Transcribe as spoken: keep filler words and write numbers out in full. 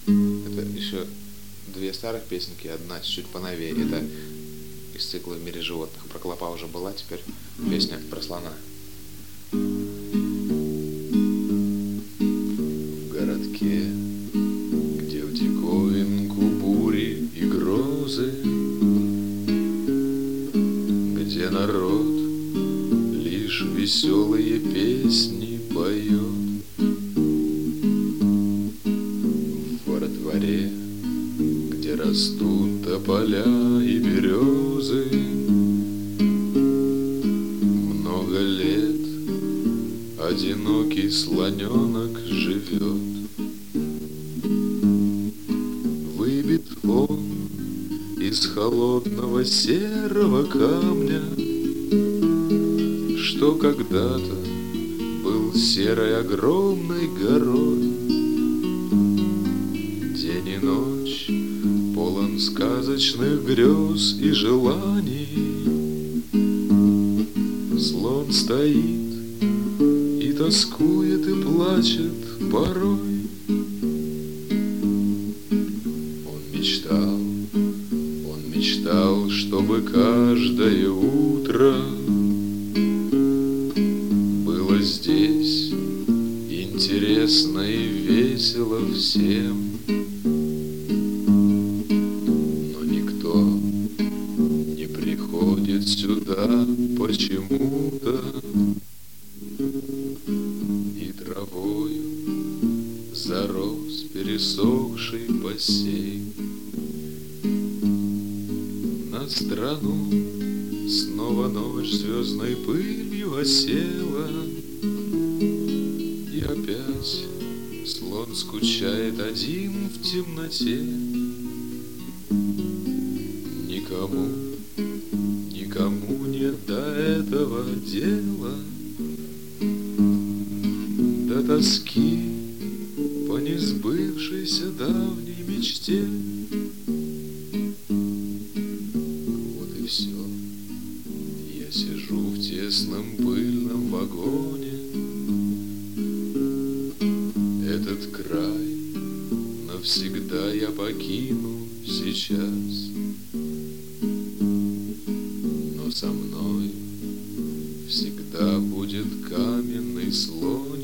Это еще две старых песенки, одна чуть-чуть поновее. Это из цикла «В мире животных». Про клопа уже была, теперь песня про слона. В городке, где в диковинку бури и грозы, где народ лишь веселые песни поет, во дворе, где растут тополя и березы, много лет одинокий слоненок живет. Выбит он из холодного серого камня, что когда-то был серой огромной горой. День и ночь полон сказочных грез и желаний. Слон стоит и тоскует, и плачет порой. Он мечтал, он мечтал, чтобы каждое утро было здесь интересно и весело всем. Но никто не приходит сюда почему-то, и травою зарос пересохший бассейн. На страну снова ночь звездной пылью осела, и опять слон скучает один в темноте. Никому, никому нет до этого дела, до тоски по несбывшейся давней мечте. Вот и все. Я сижу в тесном пыльном вагоне. Этот край навсегда я покину сейчас, но со мной всегда будет каменный слоник.